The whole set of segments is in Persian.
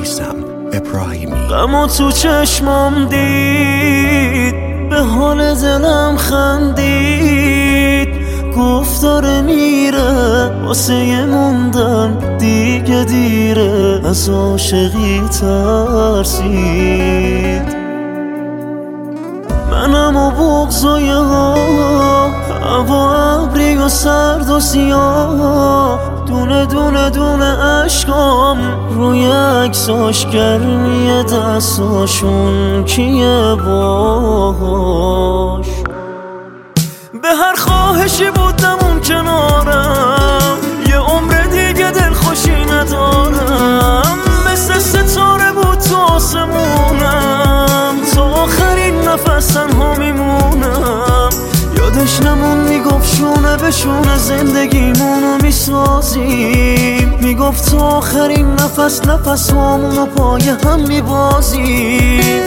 میثم ابراهیمی. غمو تو چشمام دید، به حال دلم خندید، گفت داره میره واسه موندن دیگه دیره، از عاشقی ترسید. منم و بغضای ها، هوا ابری و سرد و سیاه، دونه دونه دونه عشقام روی عکساش، گرمی دستاشون کیه باهاش. به هر خواهشی بودم اون کنارم، یه عمر دیگه دلخوشی ندارم، مثل ستاره بود تو آسمونم، تا آخرین نفس تنها میمونم. یادش نمون میگفت شونه به شونه زندگیمونو میسازیم، میگفت تا آخرین نفس نفس همونو پای هم میبازیم.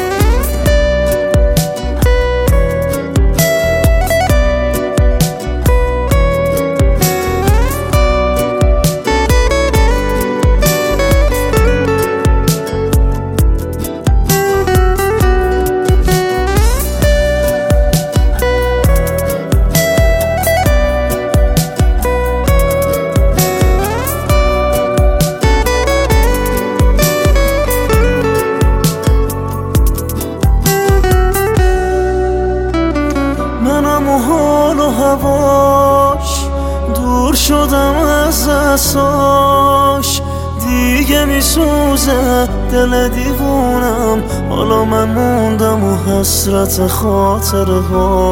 منم و حال و هواش دور شدم از دستاش، دیگه میسوزه دل دیوونم، حالا من موندم و حسرت خاطرهاش.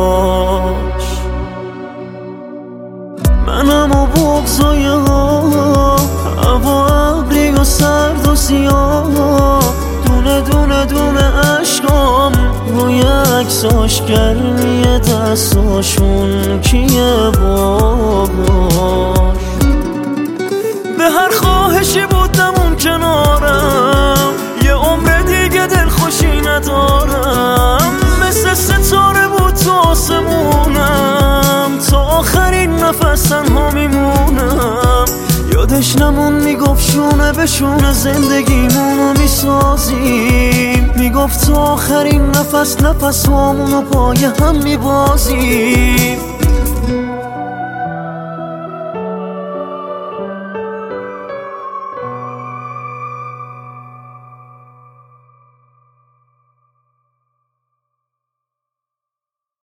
منم و بغضای ها، هوا ابری و سرد و سیاه، دونه دونه دونه عشقام روی عکساش، گرمی دستاشون کیه باهاش. به هر خواهشی بودم اون کنارم، یه عمر دیگه دلخوشی ندارم، مثل ستاره بود تو آسمونم، تا آخرین نفس تنها میمونم. یادش نمون میگفت شونه به شونه زندگیمونو میسازیم، میگفت تا آخرین نفس نفس همونو پای هم میبازیم.